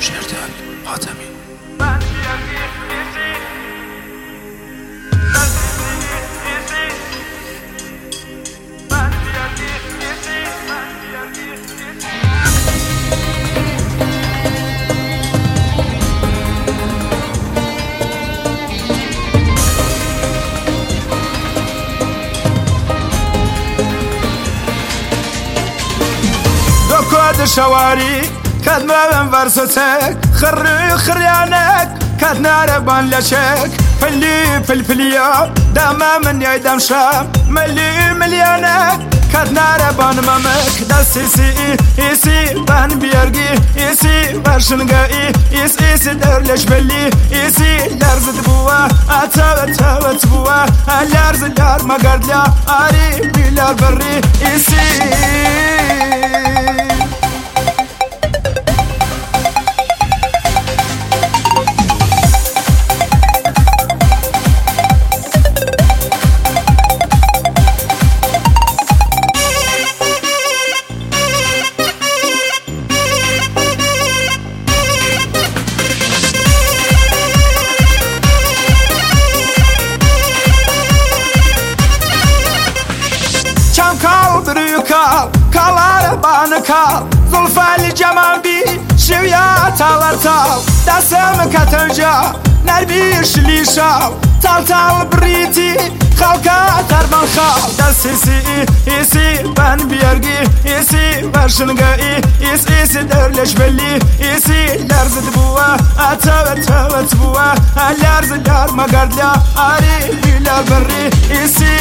شردل حاتمی. كود شواري كاد ما من فرصتك خري خريانك كاد ناربان لشك فلي فلفليا داما من يدم شام ملي مليانك كاد ناربان مامك دس إيسي بان بيرجي إيسي برشنجاي إيس درلش بلي إيسي لرز دبوا أتوت بوا لرز لار ما قرد لا أري بيلار بري إيسي كال عربان كال زلفة الجمال بي شوية تال دسم كتنجا نربيش لي شال تال بريتي خالكا تربان خال دس إيسي بان بيرجي إيسي برشنجاي إيس درلش بلي إيسي لرز دبوا أتوت بوا لرز لار ما قرد لا أري بيلار بري إيسي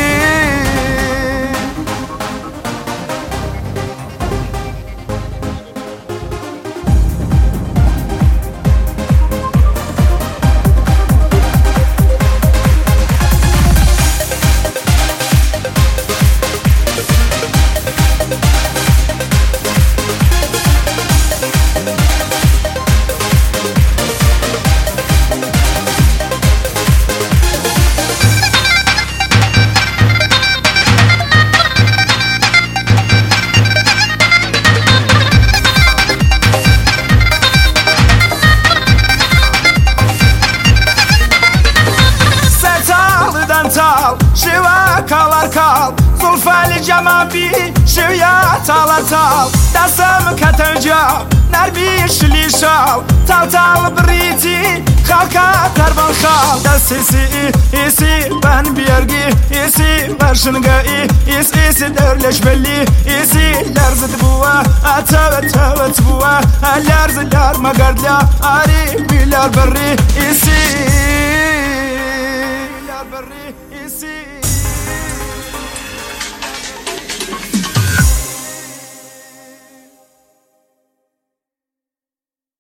شوا كالار كال زلفة الجمال بي شوية تال دسم كتنجا نربيش لي شال تال بريتي خالكا تربان خال دس إيسي بان بيرجي إيسي برشنجاي إيس درلش بلي إيسي لرز دبوا أتوت بوا لرز لار ما قرد لا أري بيلار بري إيسي